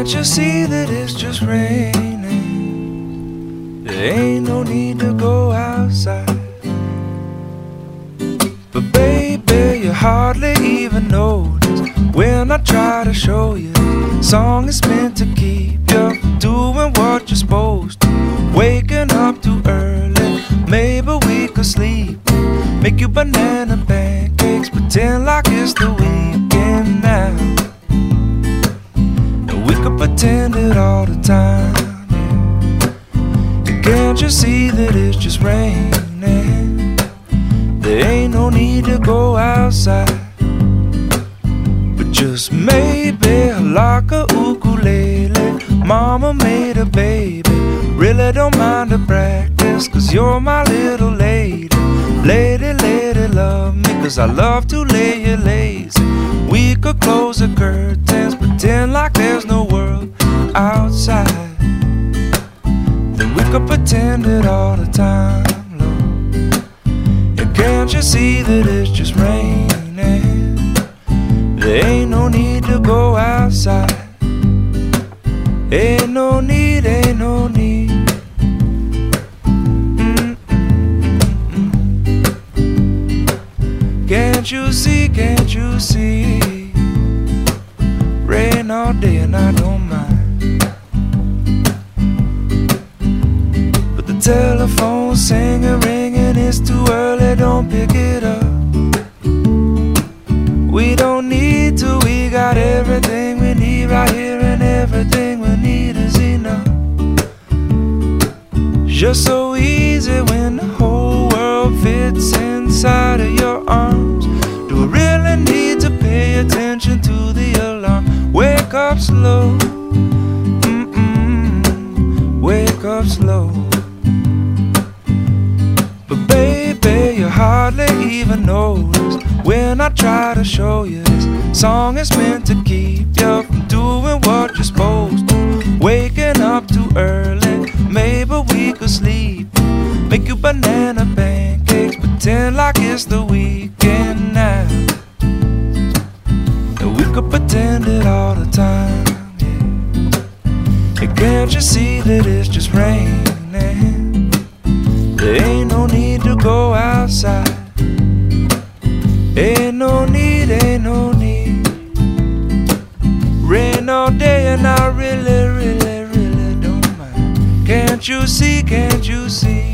Can't you see that it's just raining? There ain't no need to go outside. But baby, you hardly even notice when I try to show you the song is meant to keep you from doing what you're supposed to. Waking up too early, maybe we could sleep. Make you banana pancakes, pretend like it's the weekend now. And we could pretend it all the time, yeah. And can't you see that it's just raining? There ain't no need to go outside. But just maybe like a ukulele, mama made a baby. Really don't mind the practice, 'cause you're my little lady. Lady, lady, love me, 'cause I love to lay you lazy. We could close the curtains, pretend like there's no world outside. Then we could pretend it all the time, Lord. And can't you see that it's just raining? There ain't no need to go outside. Ain't no need, ain't no need. Can't you see, can't you see? Rain all day and I don't mind. But the telephone's singing, ringing, it's too early, don't pick it up. We don't need to, we got everything we need right here, and everything we need is enough. Just so easy when the whole world fits inside of your arms. Do we really need to pay attention to the alarm? Wake up slow, wake up slow. But baby, you hardly even notice when I try to show you this song is meant to keep you from doing what you're supposed to. Waking up too early, maybe we could sleep. Make you banana pancakes, pretend like it's the weekend now. And we could pretend it all the time, yeah. And can't you see that it's just raining? There ain't no need to go outside. Ain't no need, ain't no need. Rain all day and I really, really, really don't mind. Can't you see, can't you see?